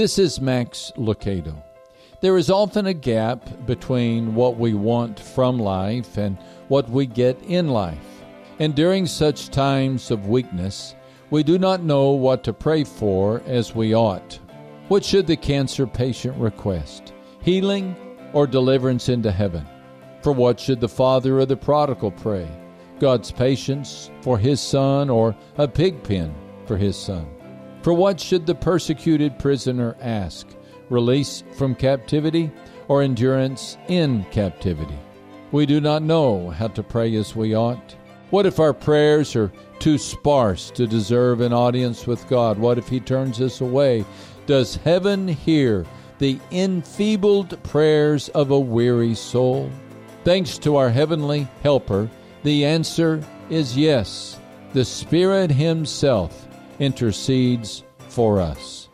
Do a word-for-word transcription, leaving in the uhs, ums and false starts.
This is Max Lucado. There is often a gap between what we want from life and what we get in life. And during such times of weakness, we do not know what to pray for as we ought. What should the cancer patient request? Healing or deliverance into heaven? For what should the father of the prodigal pray? God's patience for his son or a pig pen for his son? For what should the persecuted prisoner ask? Release from captivity or endurance in captivity? We do not know how to pray as we ought. What if our prayers are too sparse to deserve an audience with God? What if he turns us away? Does heaven hear the enfeebled prayers of a weary soul? Thanks to our heavenly helper, the answer is yes. The Spirit himself intercedes for us.